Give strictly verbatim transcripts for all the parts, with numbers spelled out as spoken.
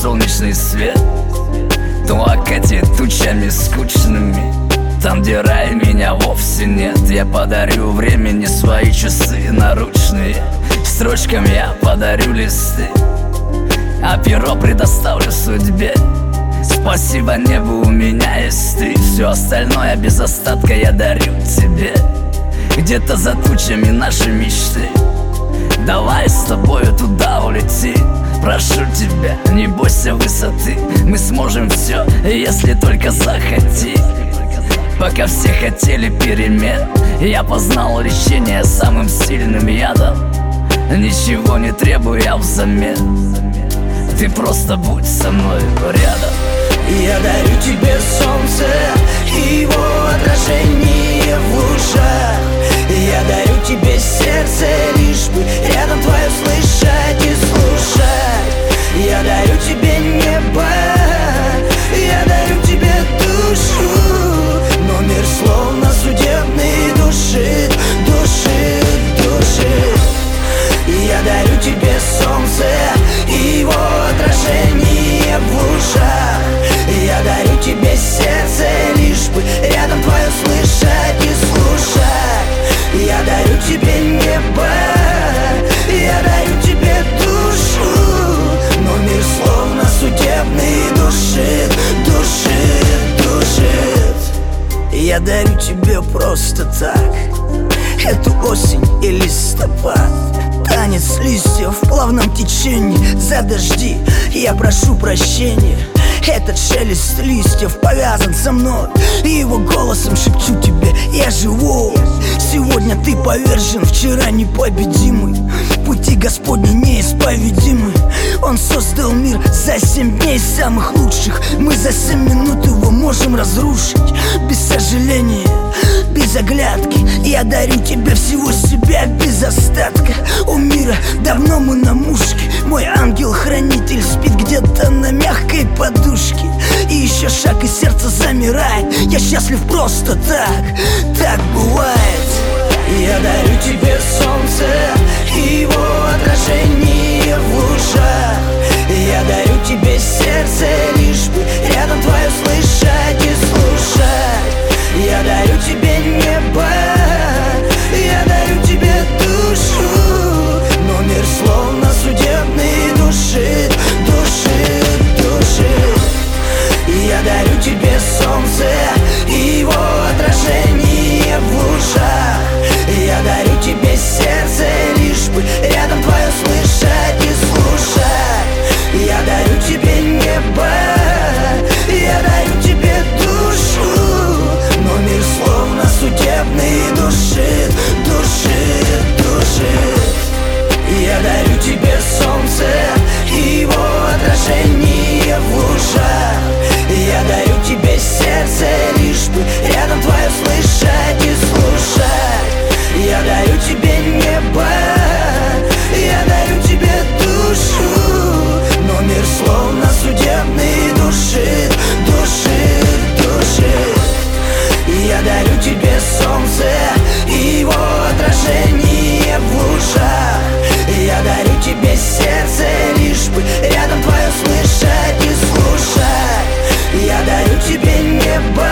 солнечный свет, то окатит тучами скучными. Там, где рай, меня вовсе нет. Я подарю времени свои часы наручные. Строчкам я подарю листы, а перо предоставлю судьбе. Спасибо небу, у меня есть ты. Все остальное без остатка я дарю тебе. Где-то за тучами наши мечты. Давай с тобою туда улети. Прошу тебя, не бойся высоты. Мы сможем все, если только захотим. Пока все хотели перемен, я познал лечение самым сильным ядом. Ничего не требуя взамен, ты просто будь со мной рядом. Я дарю тебе солнце и его отражение в лучах. Я дарю тебе сердце, лишь бы рядом твое слышать и слушать. Я дарю тебе небо, я дарю тебе душу. Но мир словно судебный душит, душит, душит. Я дарю тебе солнце и его отражение в лужах. Я дарю тебе сердце, лишь бы рядом твое слышать и слушать. Я дарю тебе небо, я дарю тебе душу. Но мир словно судебный душит, душит, душит. Я дарю тебе просто так эту осень и листопад. Танец листьев в плавном течении. За дожди я прошу прощения. Этот шелест листьев повязан со мной, и его голосом шепчу тебе: я живу. Сегодня ты повержен, вчера непобедимый. Пути Господни неисповедимы. Он создал мир за семь дней самых лучших. Мы за семь минут его можем разрушить. Без сожаления, без оглядки, я дарю тебе всего себя без остатка. У мира давно мы на мушке. Мой ангел-хранитель спит где-то на мягкой подушке. И еще шаг, и сердце замирает. Я счастлив просто так, так бывает. Я дарю тебе солнце и его отражение в лучах. Я дарю тебе сердце, лишь бы рядом твое слышать и слушать. Я дарю тебе небо, я дарю тебе душу. Но мир словно судебный душит, душит, душит. Я дарю тебе солнце и его отражение в лужах. Я дарю тебе сердце, лишь бы рядом твое слышать и слушать. Я дарю тебе небо, я дарю тебе душу. Но мир словно судебный душит, душит, душит. Я дарю тебе солнце и его отражение в лужах. Я дарю тебе сердце, лишь бы рядом твое слышать и слушать. Я дарю тебе небо, я дарю тебе душу. Но мир словно судебный душит, душит, душит. Я дарю тебе солнце и его отражение в лужах. Я дарю тебе сердце, лишь бы рядом твое слышать и слушать. Я дарю тебе небо,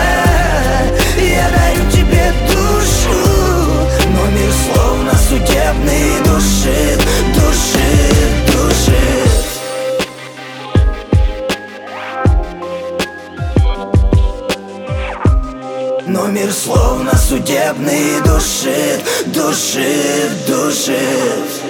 я дарю тебе душу. Но мир словно судебный душит, душит, душит. Но мир словно судебный душит, душит, душит.